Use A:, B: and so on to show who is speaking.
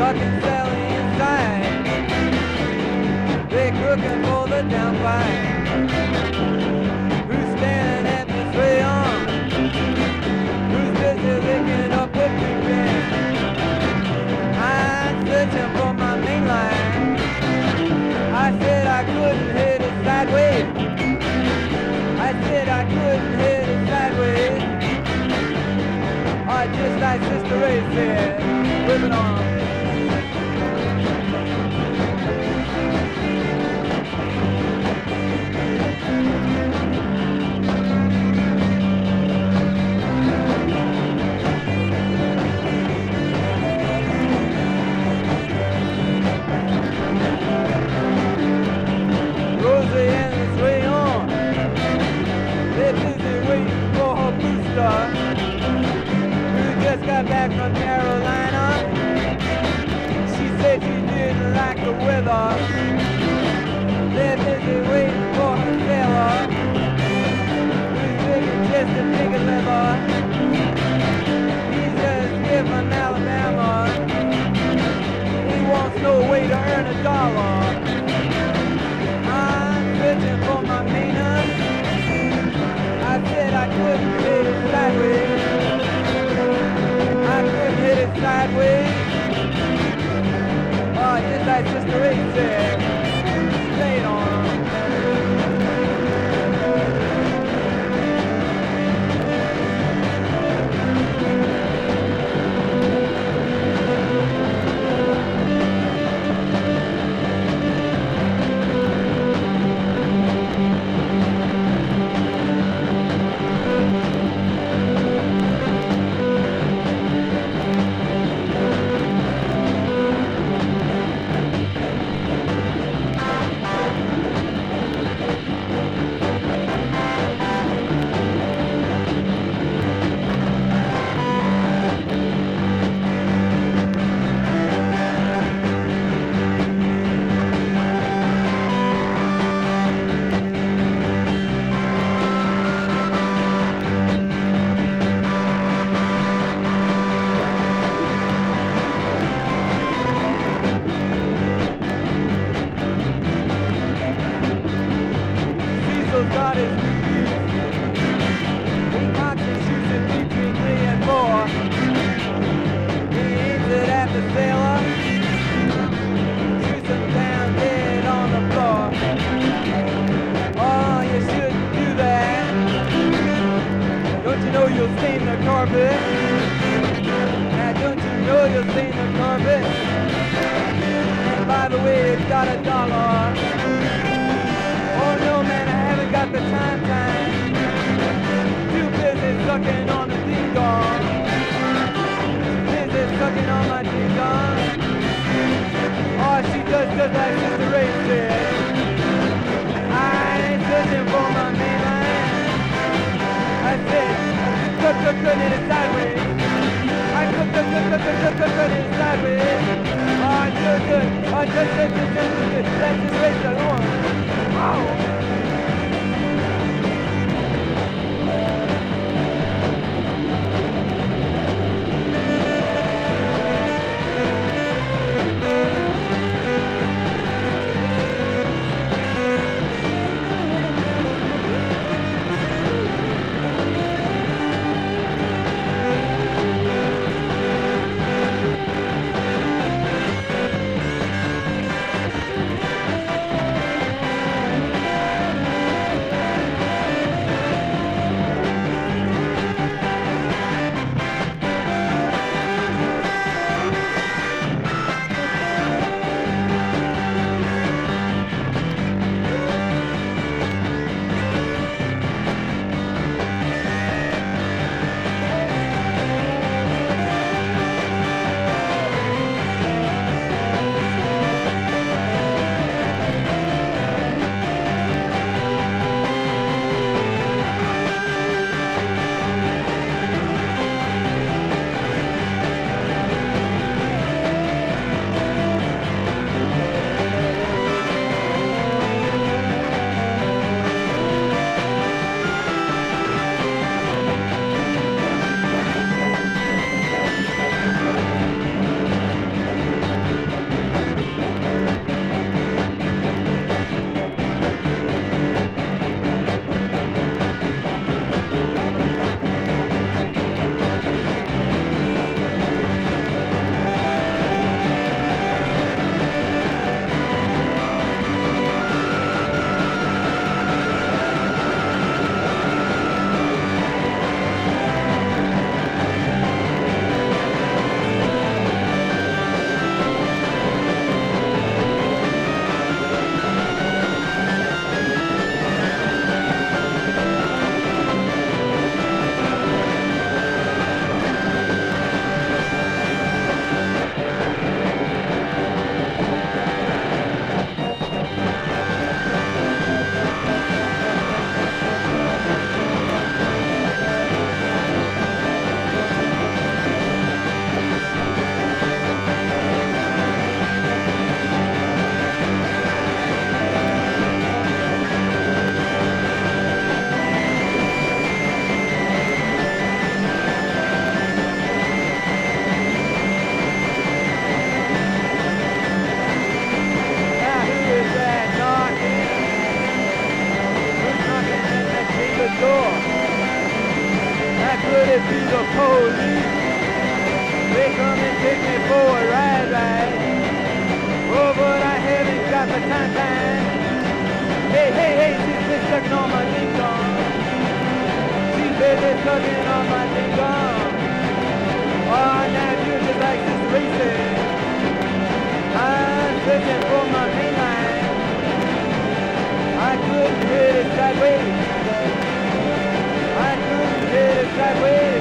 A: fucking Sally inside. They're cooking for the downpipe. Who's staring at the tray on? Who's busy licking up the big band? I'm searching for my main line. I said I couldn't hit it sideways. I said I couldn't hit it sideways. Or just like Sister Ray said, whip it on. Got back from Carolina. She said she didn't like the weather. They're busy waiting for her sailor. Who's digging just a bigger leather. He's just here from Alabama. He wants no way to earn a dollar. I'm searching for my Maynard. I said I couldn't hit it sideways. I couldn't hit it sideways. Oh, just like Sister Ray said, lay it on 'em. God is he knocks and shoots it between 3 and 4. He aims it at the sailor, shoots him down dead on the floor. Oh, you shouldn't do that. Don't you know you'll stain the carpet? Now don't you know you'll stain the carpet? And by the way, it's got $1. Oh no, man, I haven't got the time. Too busy sucking on the ding-dong. Busy sucking on my ding-dong. Oh, she does just like Sister Ray said. I ain't searching for my main line. I said, could hit it sideways. I could hit it sideways. Oh, it's so good. Oh, just good. That's just Ray said, oh. Wow. police. They come and take me for a ride. Oh, but I haven't got the time. Hey, she's been sucking on my ding-dong. She's been sucking on my ding-dong. Oh, now you're just like this racing. I'm searching for my main line. I couldn't hit it sideways.